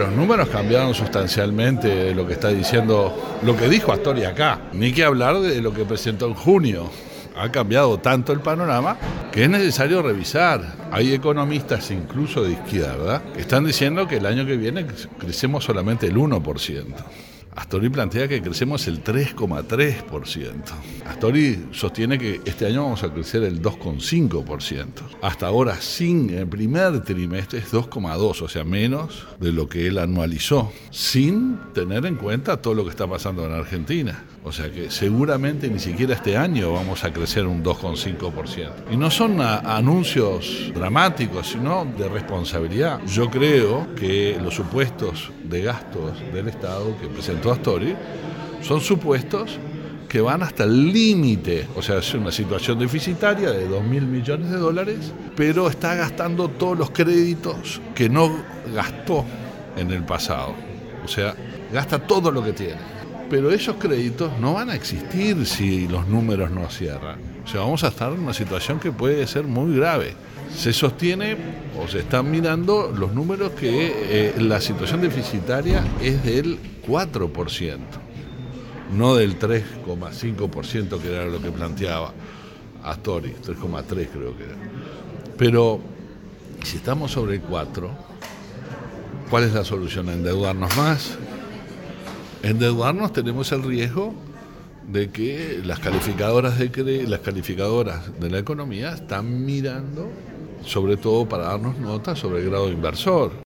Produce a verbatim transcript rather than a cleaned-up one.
los números cambiaron sustancialmente de lo que está diciendo, lo que dijo Astori acá, ni que hablar de lo que presentó en junio. Ha cambiado tanto el panorama que es necesario revisar. Hay economistas, incluso de izquierda, que están diciendo que el año que viene crecemos solamente el uno por ciento. Astori plantea que crecemos el tres coma tres por ciento. Astori sostiene que este año vamos a crecer el dos coma cinco por ciento. Hasta ahora, sin el primer trimestre, es dos coma dos, o sea, menos de lo que él anualizó, sin tener en cuenta todo lo que está pasando en Argentina. O sea que seguramente ni siquiera este año vamos a crecer un dos coma cinco por ciento. Y no son a, anuncios dramáticos, sino de responsabilidad. Yo creo que los supuestos de gastos del Estado que presentó Astori son supuestos que van hasta el límite, o sea, es una situación deficitaria de dos mil millones de dólares, pero está gastando todos los créditos que no gastó en el pasado. O sea, gasta todo lo que tiene. Pero esos créditos no van a existir si los números no cierran. O sea, vamos a estar en una situación que puede ser muy grave. Se sostiene o se están mirando los números que eh, la situación deficitaria es del cuatro por ciento, no del tres coma cinco por ciento que era lo que planteaba Astori, tres coma tres creo que era. Pero si estamos sobre el cuatro, ¿cuál es la solución? ¿Endeudarnos más? Endeudarnos tenemos el riesgo de que las calificadoras de cre- las calificadoras de la economía están mirando, sobre todo para darnos nota sobre el grado inversor.